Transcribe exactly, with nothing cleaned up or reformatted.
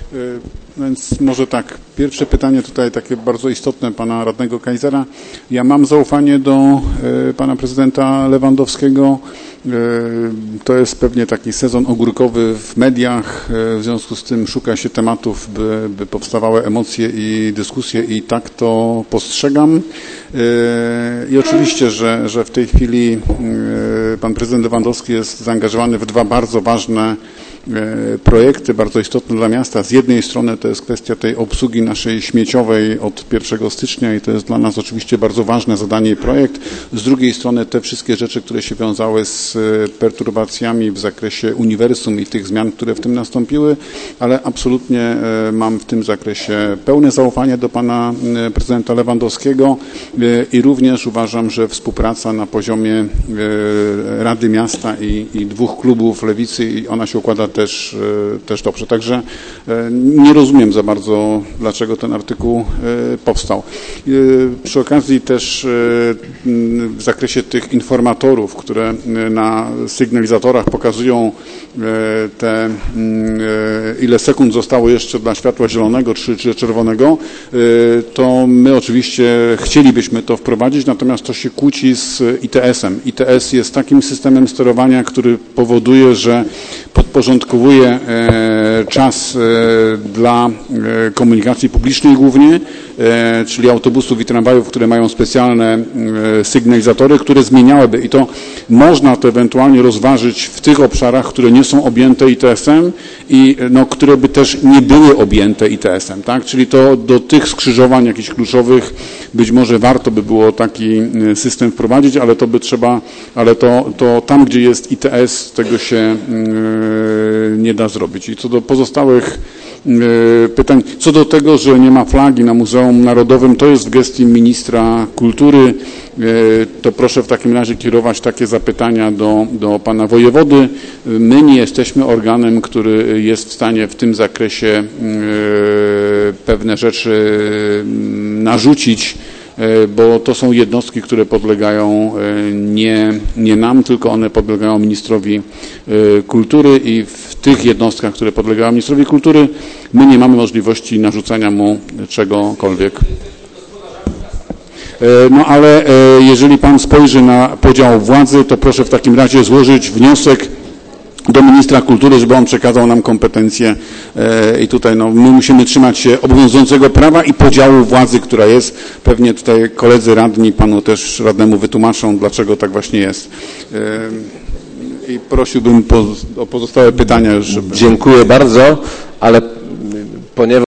Więc może tak, pierwsze pytanie tutaj takie bardzo istotne pana radnego Kaisera. Ja mam zaufanie do pana prezydenta Lewandowskiego. To jest pewnie taki sezon ogórkowy w mediach, w związku z tym szuka się tematów, by, by powstawały emocje i dyskusje i tak to postrzegam. I oczywiście, że, że w tej chwili pan prezydent Lewandowski jest zaangażowany w dwa bardzo ważne projekty, bardzo istotne dla miasta. Z jednej strony to jest kwestia tej obsługi naszej śmieciowej od pierwszego stycznia i to jest dla nas oczywiście bardzo ważne zadanie i projekt. Z drugiej strony te wszystkie rzeczy, które się wiązały z perturbacjami w zakresie uniwersum i tych zmian, które w tym nastąpiły, ale absolutnie mam w tym zakresie pełne zaufanie do pana prezydenta Lewandowskiego i również uważam, że współpraca na poziomie Rady Miasta i, i dwóch klubów Lewicy i ona się układa też, też dobrze. Także nie rozumiem za bardzo, dlaczego ten artykuł powstał. Przy okazji też w zakresie tych informatorów, które na sygnalizatorach pokazują te, ile sekund zostało jeszcze dla światła zielonego czy, czy czerwonego, to my oczywiście chcielibyśmy to wprowadzić, natomiast to się kłóci z I T S-em. I T S jest takim systemem sterowania, który powoduje, że podporządkowuje czas dla komunikacji publicznej głównie, czyli autobusów i tramwajów, które mają specjalne sygnalizatory, które zmieniałyby i to można to ewentualnie rozważyć w tych obszarach, które nie są objęte I T S-em i no, które by też nie były objęte I T S-em, tak? Czyli to do tych skrzyżowań jakichś kluczowych być może warto by było taki system wprowadzić, ale to by trzeba, ale to, to tam, gdzie jest I T S, tego się nie da zrobić. I co do pozostałych pytań, co do tego, że nie ma flagi na Muzeum Narodowym, to jest w gestii ministra kultury, to proszę w takim razie kierować takie zapytania do, do pana wojewody. My nie jesteśmy organem, który jest w stanie w tym zakresie pewne rzeczy narzucić, bo to są jednostki, które podlegają nie, nie nam, tylko one podlegają ministrowi kultury i w tych jednostkach, które podlegają ministrowi kultury, my nie mamy możliwości narzucania mu czegokolwiek. No ale jeżeli pan spojrzy na podział władzy, to proszę w takim razie złożyć wniosek do ministra kultury, żeby on przekazał nam kompetencje i tutaj no, my musimy trzymać się obowiązującego prawa i podziału władzy, która jest. Pewnie tutaj koledzy radni panu też radnemu wytłumaczą, dlaczego tak właśnie jest. I prosiłbym o pozostałe pytania. Żeby... Dziękuję bardzo, ale ponieważ